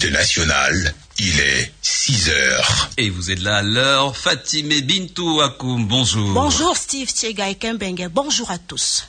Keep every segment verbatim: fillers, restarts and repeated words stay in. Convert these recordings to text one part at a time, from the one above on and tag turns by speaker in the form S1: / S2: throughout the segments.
S1: Unité nationale, il est six heures.
S2: Et vous êtes là à l'heure. Fatimé Bintou Akoum, bonjour.
S3: Bonjour Steve Thiega et Kembenge, bonjour à tous.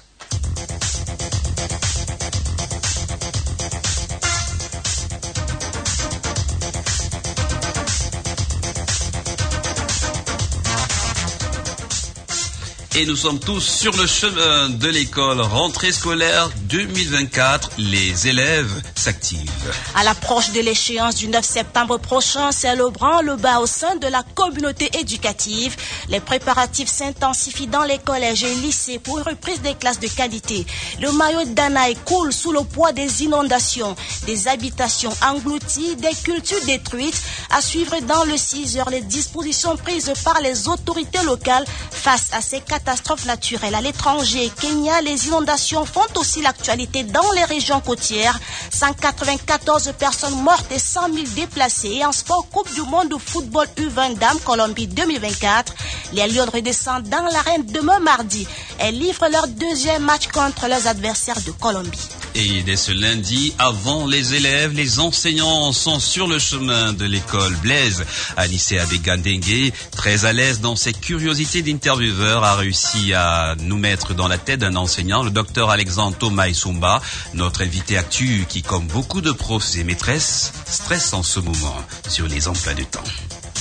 S2: Et nous sommes tous sur le chemin de l'école. Rentrée scolaire deux mille vingt-quatre, les élèves s'activent.
S3: À l'approche de l'échéance du neuf septembre prochain, c'est le branle-bas au sein de la communauté éducative. Les préparatifs s'intensifient dans les collèges et lycées pour une reprise des classes de qualité. Le maillot d'Anaï coule sous le poids des inondations, des habitations englouties, des cultures détruites. À suivre dans le six heures les dispositions prises par les autorités locales face à ces catastrophes. Catastrophes naturelles à l'étranger. Kenya, les inondations font aussi l'actualité dans les régions côtières. cent quatre-vingt-quatorze personnes mortes et cent mille déplacés. Et en sport, Coupe du monde de football U vingt Dames Colombie deux mille vingt-quatre. Les Lions redescendent dans l'arène demain mardi. Elles livrent leur deuxième match contre leurs adversaires de Colombie.
S2: Et dès ce lundi, avant les élèves, les enseignants sont sur le chemin de l'école Blaise. Anissé Abegandengue, très à l'aise dans ses curiosités d'intervieweur, a réussi à nous mettre dans la tête d'un enseignant, le docteur Alexandre Thomas Issoumba, notre invité actu qui, comme beaucoup de profs et maîtresses, stresse en ce moment sur les emplois de temps.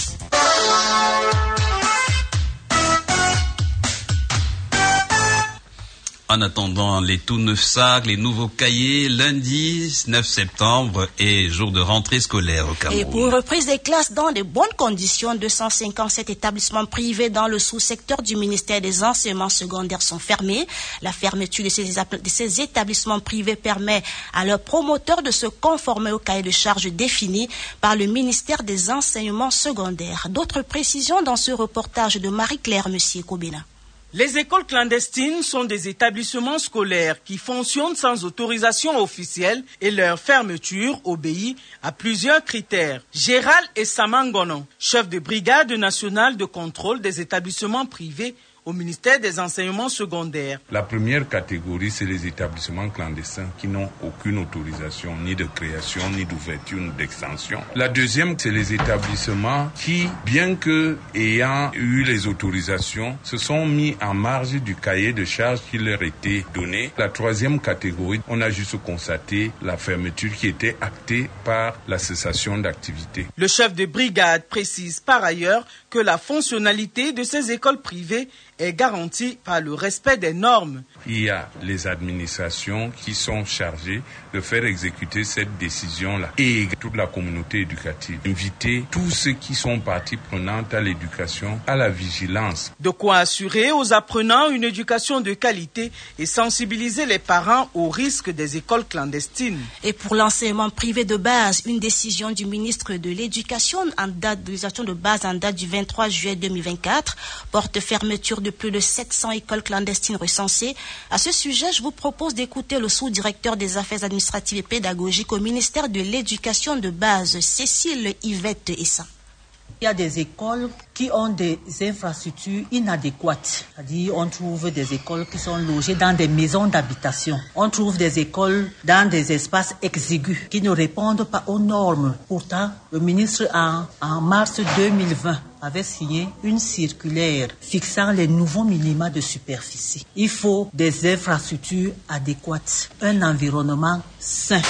S2: En attendant les tout neufs sacs, les nouveaux cahiers, lundi neuf septembre est jour de rentrée scolaire au Cameroun.
S3: Et pour une reprise des classes dans de bonnes conditions, deux cent cinquante-sept établissements privés dans le sous-secteur du ministère des enseignements secondaires sont fermés. La fermeture de ces, de ces établissements privés permet à leurs promoteurs de se conformer au cahier de charges défini par le ministère des enseignements secondaires. D'autres précisions dans ce reportage de Marie-Claire Monsieur-Kobena.
S4: Les écoles clandestines sont des établissements scolaires qui fonctionnent sans autorisation officielle et leur fermeture obéit à plusieurs critères. Gérald Essamangono, chef de brigade nationale de contrôle des établissements privés au ministère des enseignements secondaires.
S5: La première catégorie, c'est les établissements clandestins qui n'ont aucune autorisation ni de création, ni d'ouverture, ni d'extension. La deuxième, c'est les établissements qui, bien que ayant eu les autorisations, se sont mis en marge du cahier de charges qui leur était donné. La troisième catégorie, on a juste constaté la fermeture qui était actée par la cessation d'activité.
S4: Le chef de brigade précise par ailleurs que la fonctionnalité de ces écoles privées est garantie par le respect des normes.
S5: Il y a les administrations qui sont chargées de faire exécuter cette décision-là et toute la communauté éducative. Inviter tous ceux qui sont partie prenante à l'éducation à la vigilance.
S4: De quoi assurer aux apprenants une éducation de qualité et sensibiliser les parents aux risques des écoles clandestines.
S3: Et pour l'enseignement privé de base, une décision du ministre de l'Éducation en date de l'éducation de base en date du vingt-trois juillet deux mille vingt-quatre porte fermeture de plus de sept cents écoles clandestines recensées. À ce sujet, je vous propose d'écouter le sous-directeur des affaires administratives et pédagogiques au ministère de l'Éducation de base, Cécile Yvette Essa.
S6: Il y a des écoles qui ont des infrastructures inadéquates. C'est-à-dire, on trouve des écoles qui sont logées dans des maisons d'habitation. On trouve des écoles dans des espaces exigus qui ne répondent pas aux normes. Pourtant, le ministre, en, en mars deux mille vingt, avait signé une circulaire fixant les nouveaux minima de superficie. Il faut des infrastructures adéquates, un environnement sain.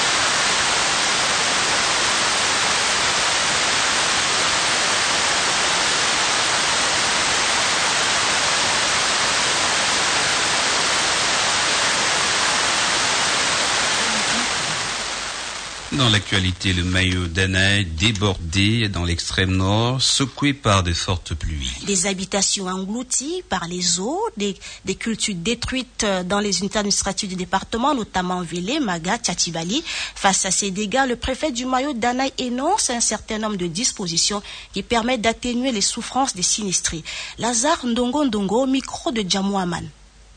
S2: Dans l'actualité, le maillot d'Anaï débordé dans l'extrême nord, secoué par de fortes pluies.
S3: Des habitations englouties par les eaux, des, des cultures détruites dans les unités administratives du département, notamment Vélé, Maga, Tchatibali. Face à ces dégâts, le préfet du maillot d'Anaï énonce un certain nombre de dispositions qui permettent d'atténuer les souffrances des sinistrés. Lazare Ndongo Ndongo, au micro de Djamou Aman.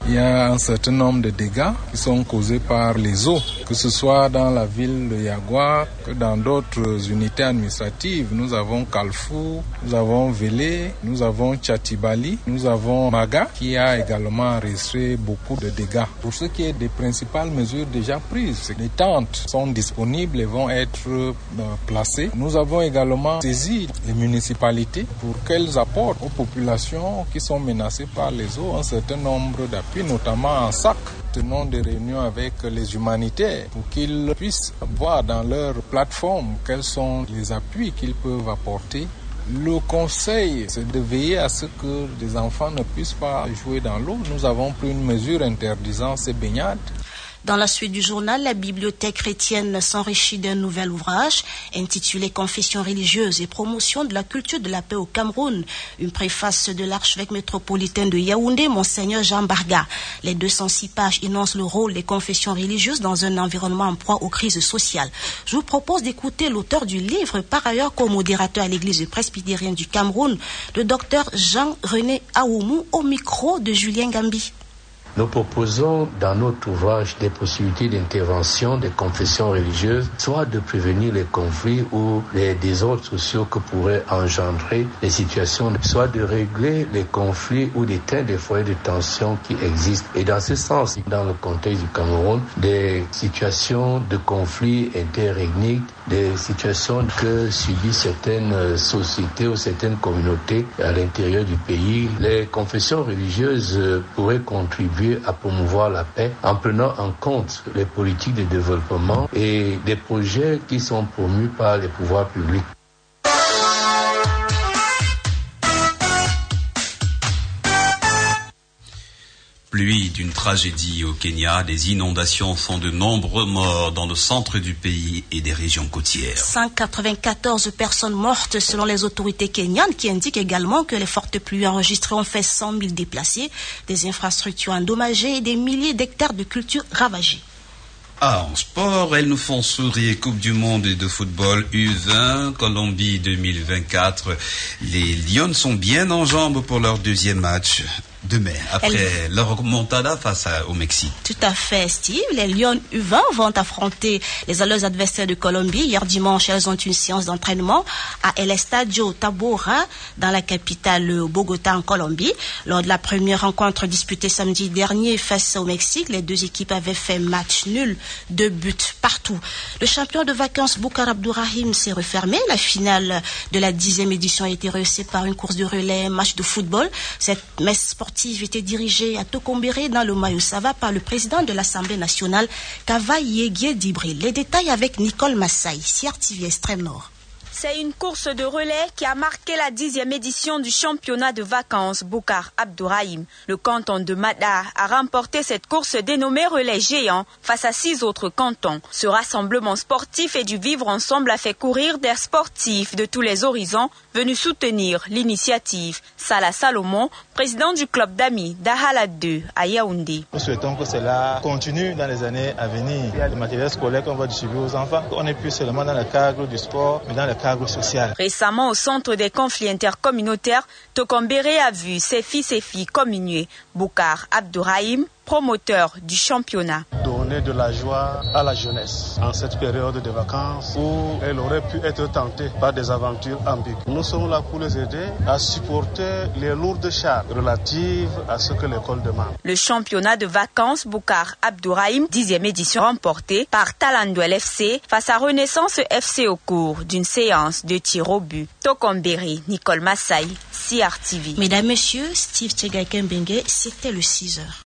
S7: Il y a un certain nombre de dégâts qui sont causés par les eaux, que ce soit dans la ville de Yagua, que dans d'autres unités administratives. Nous avons Kalfou, nous avons Vélé, nous avons Tchatibali, nous avons Maga qui a également enregistré beaucoup de dégâts. Pour ce qui est des principales mesures déjà prises, les tentes sont disponibles et vont être euh, placées. Nous avons également saisi les municipalités pour qu'elles apportent aux populations qui sont menacées par les eaux un certain nombre d'appuis, notamment en sac. Tenons des réunions avec les humanitaires pour qu'ils puissent voir dans leur plateforme quels sont les appuis qu'ils peuvent apporter. Le conseil, c'est de veiller à ce que les enfants ne puissent pas jouer dans l'eau. Nous avons pris une mesure interdisant ces baignades.
S3: Dans la suite du journal, la bibliothèque chrétienne s'enrichit d'un nouvel ouvrage intitulé Confession religieuse et promotion de la culture de la paix au Cameroun. Une préface de l'archevêque métropolitain de Yaoundé, Monseigneur Jean Barga. Les deux cent six pages énoncent le rôle des confessions religieuses dans un environnement en proie aux crises sociales. Je vous propose d'écouter l'auteur du livre, par ailleurs co-modérateur à l'église presbytérienne du Cameroun, le docteur Jean-René Aoumou, au micro de Julien Gambi.
S8: Nous proposons dans notre ouvrage des possibilités d'intervention des confessions religieuses, soit de prévenir les conflits ou les désordres sociaux que pourraient engendrer les situations, soit de régler les conflits ou d'éteindre les foyers de tension qui existent. Et dans ce sens, dans le contexte du Cameroun, des situations de conflits interethniques, des situations que subissent certaines sociétés ou certaines communautés à l'intérieur du pays, les confessions religieuses pourraient contribuer à promouvoir la paix en prenant en compte les politiques de développement et des projets qui sont promus par les pouvoirs publics.
S2: Pluie d'une tragédie au Kenya, des inondations font de nombreux morts dans le centre du pays et des régions côtières.
S3: cent quatre-vingt-quatorze personnes mortes selon les autorités kenyanes qui indiquent également que les fortes pluies enregistrées ont fait cent mille déplacés, des infrastructures endommagées et des milliers d'hectares de cultures ravagées.
S2: Ah, en sport, elles nous font sourire. Coupe du monde de football U vingt, Colombie deux mille vingt-quatre. Les Lions sont bien en jambes pour leur deuxième match demain, après Elle... leur remontada face à, au Mexique.
S3: Tout à fait, Steve. Les Lions U vingt vont affronter les alleux adversaires de Colombie. Hier dimanche, elles ont une séance d'entraînement à El Estadio Tabora, dans la capitale Bogota, en Colombie. Lors de la première rencontre disputée samedi dernier face au Mexique, les deux équipes avaient fait match nul, deux buts partout. Le champion de vacances Boukar Abdourahim s'est refermé. La finale de la dixième édition a été rehaussée par une course de relais, un match de football. Cette messe sportive était dirigée à Tokombéré dans le Mayo-Sava par le président de l'Assemblée nationale, Kava Yégué Dibril. Les détails avec Nicole Massaï, C R T V Extrême Nord.
S9: C'est une course de relais qui a marqué la dixième édition du championnat de vacances Boukar Abdourahim. Le canton de Mada a remporté cette course dénommée relais géant face à six autres cantons. Ce rassemblement sportif et du vivre ensemble a fait courir des sportifs de tous les horizons venus soutenir l'initiative. Salah Salomon, président du club d'amis d'Ahala deux à Yaoundé.
S10: Nous souhaitons que cela continue dans les années à venir. Il y a le matériel scolaire qu'on va distribuer aux enfants. On n'est plus seulement dans le cadre du sport, mais dans le cadre social.
S9: Récemment, au centre des conflits intercommunautaires, Tokombéré a vu ses fils et filles communier. Boukar Abdourahim, promoteur du championnat.
S11: Donner de la joie à la jeunesse en cette période de vacances où elle aurait pu être tentée par des aventures ambiguës. Nous sommes là pour les aider à supporter les lourdes charges relatives à ce que l'école demande.
S9: Le championnat de vacances Boukar Abdourahim, dixième édition remportée par Talandouel F C face à Renaissance F C au cours d'une séance de tir au but. Tokombéré, Nicole Massaï, C R T V.
S3: Mesdames, Messieurs, Steve Tchegaï Kembengue, c'était le six heures.